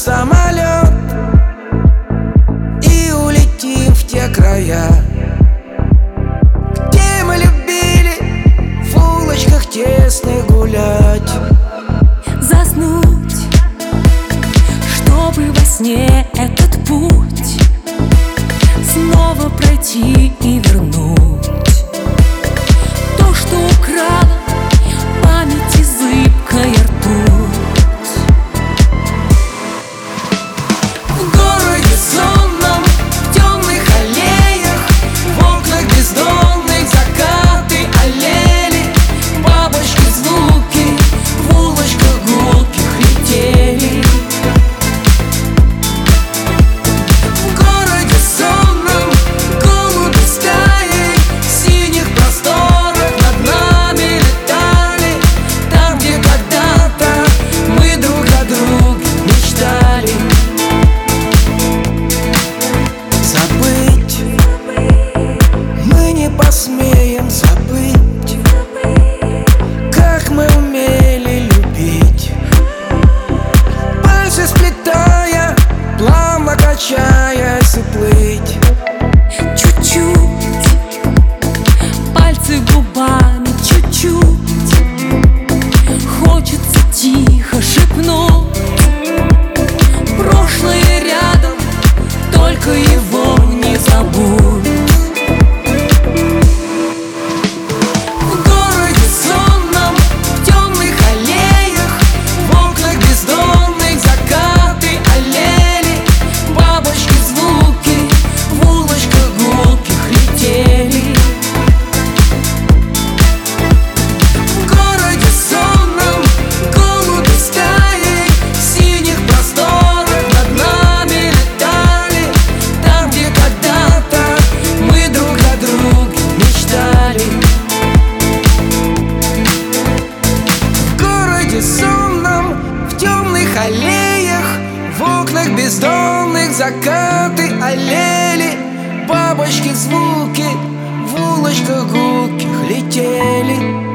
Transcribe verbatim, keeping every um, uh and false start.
самолет и улетим в те края, где мы любили в улочках тесных гулять. Заснуть, чтобы во сне этот путь снова пройти и вернуть то, что украла памяти зыбкая ртуть. В городе сонном, в темных аллеях, в окнах бездонных закаты аллели, бабочки звуки в улочках гулких летели. В городе сонном голуби стаи в синих просторах над нами летали, там, где когда-то мы друг о друге мечтали. Забыть мы не посмеем, забыть, как мы умели любить, пальцы сплетая, плавно качаясь и плыть. Чуть-чуть, пальцы губами, чуть-чуть, хочется тихо шепнуть. Прошлое рядом, только его не забудь. В городе сонном, в темных аллеях, в окнах бездонных закаты аллели, бабочки звуки в улочках гулких летели. В городе сонном голуби стаи в синих просторах над нами летали, там, где когда-то мы друг о друге мечтали. В городе сонном, в темных аллеях, в окнах бездонных закаты аллели, бабочки звуки в улочках гулких летели.